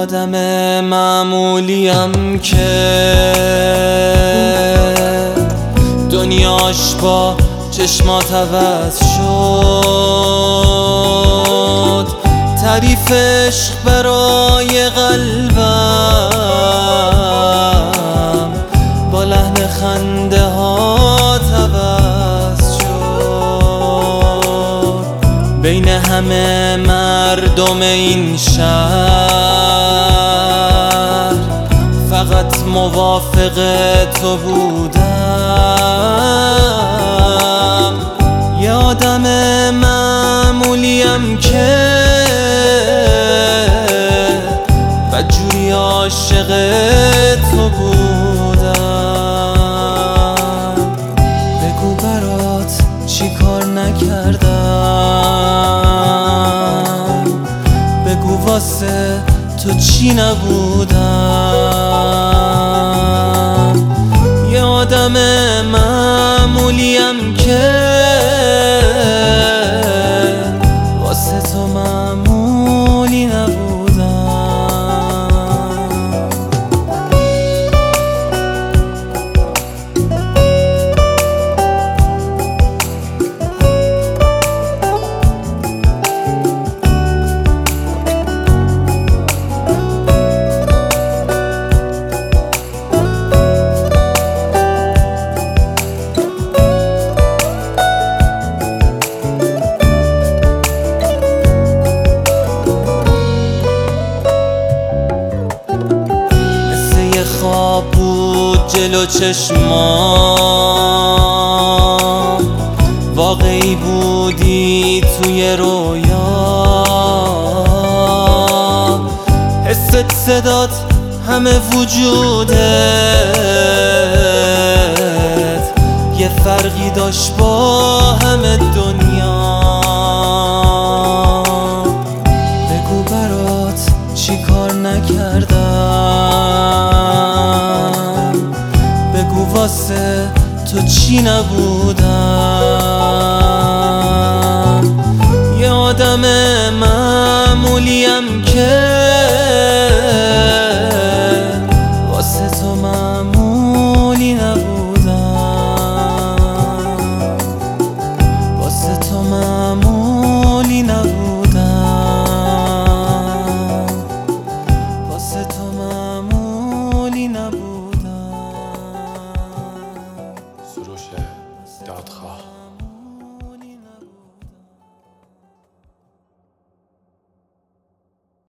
آدم معمولیم که دنیاش با چشمات عوض شد. تعریف عشق برای قلبم با لحن خنده ها عوض شد. بین همه مردم این شهر فقط موافق تو بودم. یه آدم معمولیم که بدجوری عاشق تو بودم. بگو برات چی کار نکردم، بگو واسه تو چی نبودم. یه آدم معمولیم که واسه تو معمولی نبودم. خواب بود جلو چشمام، واقعی بودی توی رویا. حست صدات همه وجودت یه فرقی داشت با همه دنیا. بگو برات چی کار نکردم، بگو واسه تو چی نبودم. یه آدم معمولیم که واسه تو معمولی نبودم، واسه تو معمولی نبودم، واسه تو معمولی نبودم. سروش دادخواه